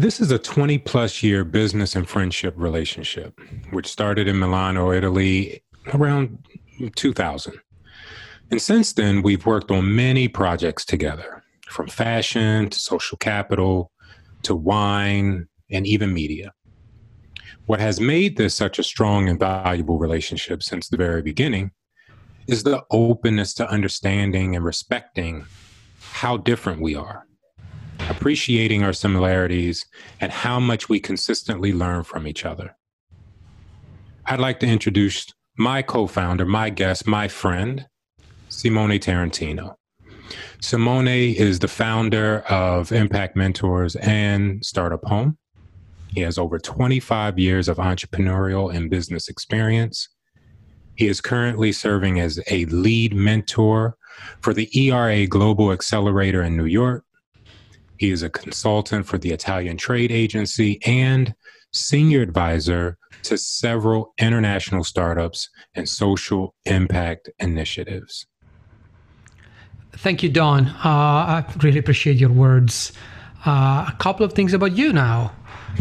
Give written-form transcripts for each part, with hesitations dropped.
This is a 20 plus year business and friendship relationship, which started in Milano, Italy around 2000. And since then, we've worked on many projects together, from fashion to social capital to wine and even media. What has made this such a strong and valuable relationship since the very beginning is the openness to understanding and respecting how different we are, appreciating our similarities, and how much we consistently learn from each other. I'd like to introduce my co-founder, my guest, my friend, Simone Tarantino. Simone is the founder of Impact Mentors and Startup Home. He has over 25 years of entrepreneurial and business experience. He is currently serving as a lead mentor for the ERA Global Accelerator in New York. He is a consultant for the Italian Trade Agency and senior advisor to several international startups and social impact initiatives. Thank you, Don. I really appreciate your words. A couple of things about you now.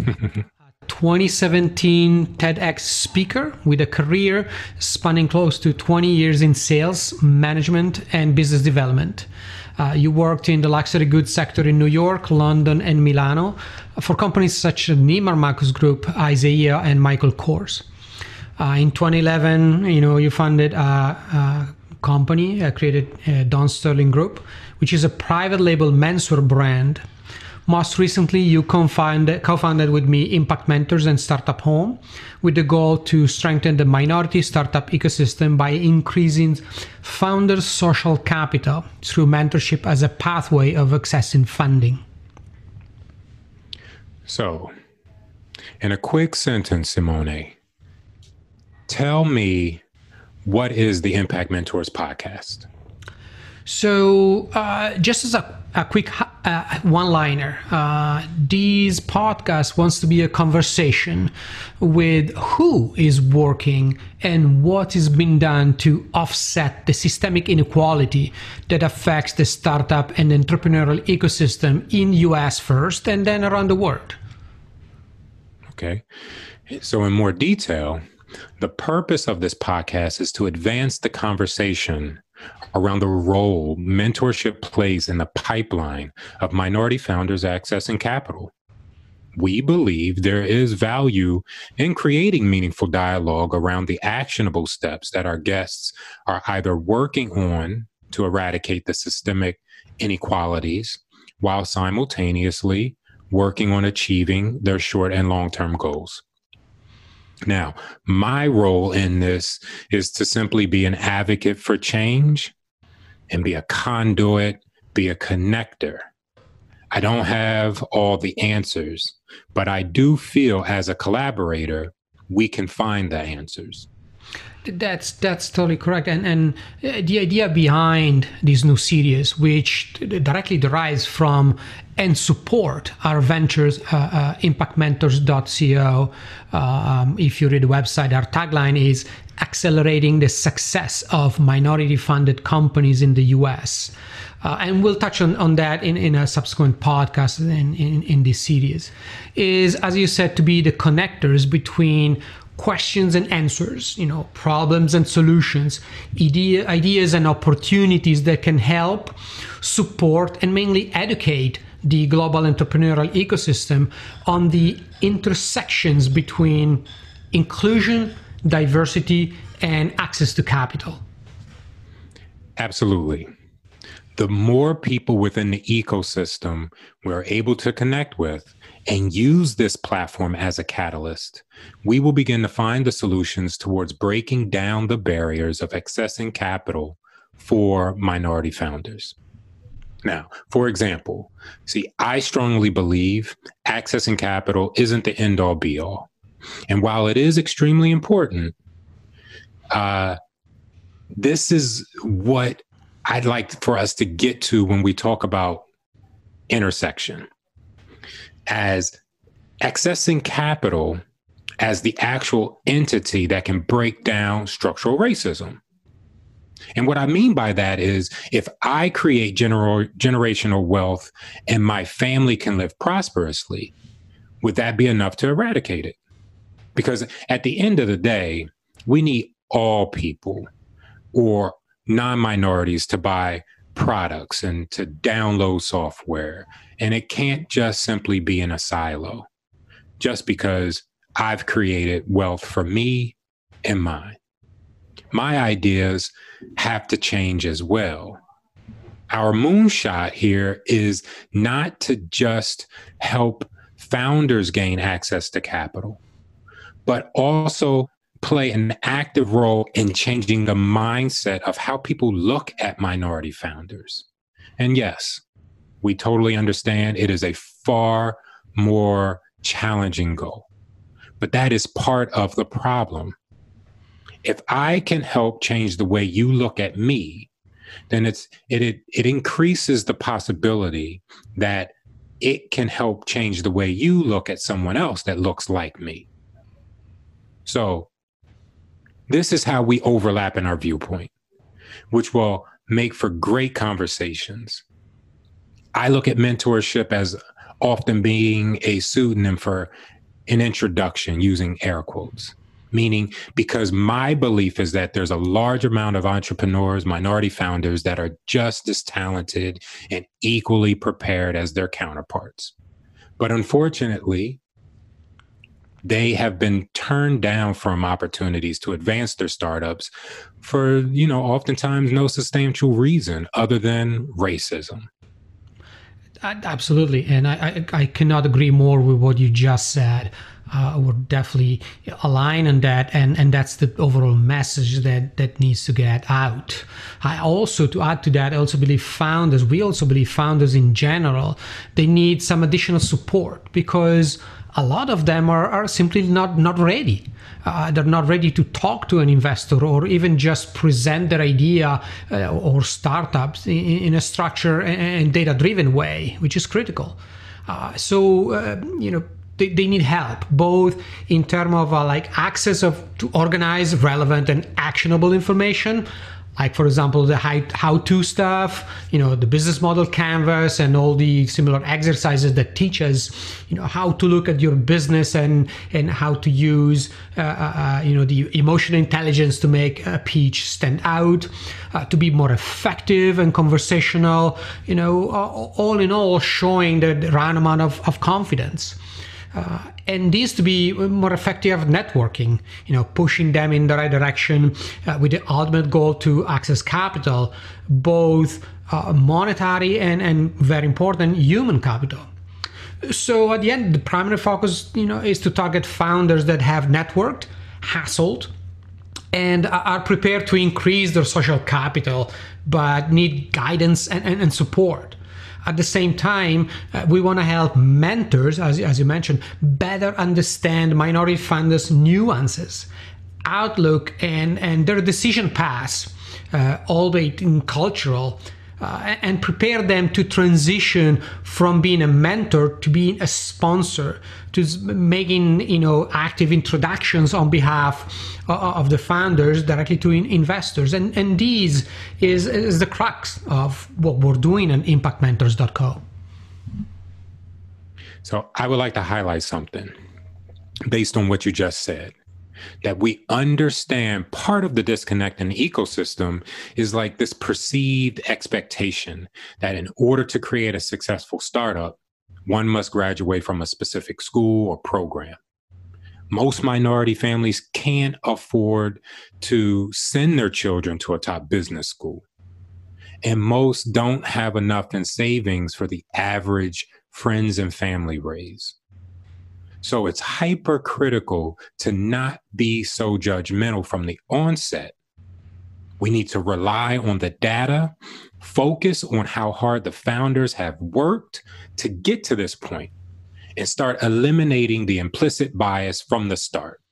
2017 TEDx speaker with a career spanning close to 20 years in sales, management, and business development. You worked in the luxury goods sector in New York, London, and Milano for companies such as Neiman Marcus Group, Isaiah, and Michael Kors. In 2011, you founded a company, created Don Sterling Group, which is a private label menswear brand. Most recently, you co-founded with me Impact Mentors and Startup Home with the goal to strengthen the minority startup ecosystem by increasing founders' social capital through mentorship as a pathway of accessing funding. So, in a quick sentence, Simone, tell me, what is the Impact Mentors podcast? So just as a quick one-liner, this podcast wants to be a conversation with who is working and what is being done to offset the systemic inequality that affects the startup and entrepreneurial ecosystem in US first and then around the world. Okay. So in more detail, the purpose of this podcast is to advance the conversation around the role mentorship plays in the pipeline of minority founders accessing capital. We believe there is value in creating meaningful dialogue around the actionable steps that our guests are either working on to eradicate the systemic inequalities while simultaneously working on achieving their short and long-term goals. Now, my role in this is to simply be an advocate for change and be a conduit, be a connector. I don't have all the answers, but I do feel as a collaborator, we can find the answers. That's totally correct. And the idea behind this new series, which directly derives from and support our ventures, impactmentors.co. If you read the website, our tagline is accelerating the success of minority-funded companies in the US. And we'll touch on that in a subsequent podcast in this series, is, as you said, to be the connectors between questions and answers, problems and solutions, ideas and opportunities that can help, support, and mainly educate the global entrepreneurial ecosystem on the intersections between inclusion, diversity, and access to capital. Absolutely. The more people within the ecosystem we're able to connect with and use this platform as a catalyst, we will begin to find the solutions towards breaking down the barriers of accessing capital for minority founders. Now, for example, I strongly believe accessing capital isn't the end-all be-all. And while it is extremely important, this is what I'd like for us to get to when we talk about intersection, as accessing capital as the actual entity that can break down structural racism. And what I mean by that is, if I create generational wealth and my family can live prosperously, Would that be enough to eradicate it? Because at the end of the day, we need all people or non-minorities to buy products and to download software. And it can't just simply be in a silo just because I've created wealth for me and mine. My ideas have to change as well. Our moonshot here is not to just help founders gain access to capital, but also play an active role in changing the mindset of how people look at minority founders. And yes, we totally understand it is a far more challenging goal, but that is part of the problem. If I can help change the way you look at me, then it increases the possibility that it can help change the way you look at someone else that looks like me. So this is how we overlap in our viewpoint, which will make for great conversations. I look at mentorship as often being a pseudonym for an introduction, using air quotes, meaning because my belief is that there's a large amount of entrepreneurs, minority founders that are just as talented and equally prepared as their counterparts. But unfortunately, they have been turned down from opportunities to advance their startups for, oftentimes no substantial reason other than racism. Absolutely. And I cannot agree more with what you just said. We're definitely aligned on that. And that's the overall message that needs to get out. I also, to add to that, I also believe founders in general, they need some additional support because a lot of them are simply not ready. They're not ready to talk to an investor or even just present their idea or startups in a structured and data-driven way, which is critical. They need help, both in terms of access to organized, relevant, and actionable information. Like, for example, the how-to stuff, the business model canvas and all the similar exercises that teach us, how to look at your business and how to use, the emotional intelligence to make a pitch stand out, to be more effective and conversational, all in all showing the right amount of confidence. And these to be more effective networking, pushing them in the right direction with the ultimate goal to access capital, both monetary and very important human capital. So at the end, the primary focus, is to target founders that have networked, hassled, and are prepared to increase their social capital, but need guidance and support. At the same time, we want to help mentors, as you mentioned, better understand minority funders' nuances, outlook, and their decision paths, albeit in cultural, and prepare them to transition from being a mentor to being a sponsor, to making active introductions on behalf of the founders directly to investors. And this is the crux of what we're doing on impactmentors.co. So I would like to highlight something based on what you just said, that we understand part of the disconnect in the ecosystem is like this perceived expectation that in order to create a successful startup, one must graduate from a specific school or program. Most minority families can't afford to send their children to a top business school. And most don't have enough in savings for the average friends and family raise. So it's hypercritical to not be so judgmental from the onset. We need to rely on the data, focus on how hard the founders have worked to get to this point, and start eliminating the implicit bias from the start.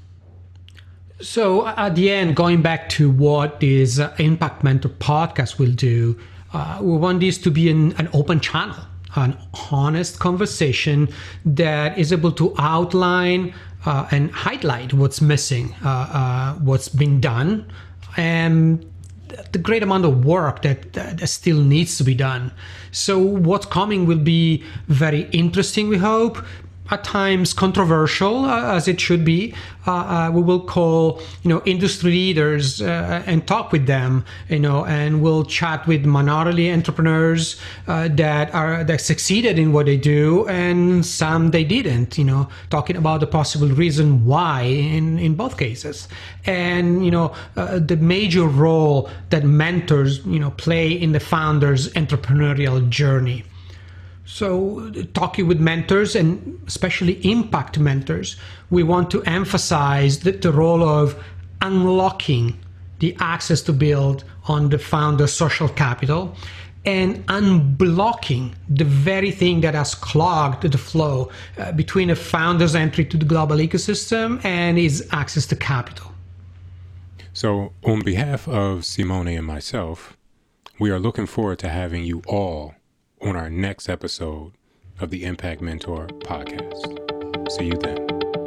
So at the end, going back to what this Impact Mentor podcast will do, we want this to be an open channel, an honest conversation that is able to outline and highlight what's missing, what's been done, and the great amount of work that still needs to be done. So what's coming will be very interesting, we hope, at times controversial, as it should be. We will call, industry leaders and talk with them, and we'll chat with minority entrepreneurs that succeeded in what they do, and some they didn't. Talking about the possible reason why in both cases, and the major role that mentors play in the founder's entrepreneurial journey. So, talking with mentors, and especially impact mentors, we want to emphasize the role of unlocking the access to build on the founder's social capital and unblocking the very thing that has clogged the flow between a founder's entry to the global ecosystem and his access to capital. So, on behalf of Simone and myself, we are looking forward to having you all on our next episode of the Impact Mentor podcast. See you then.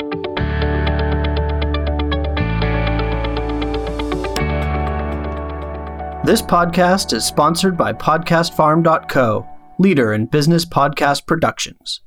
This podcast is sponsored by PodcastFarm.co, leader in business podcast productions.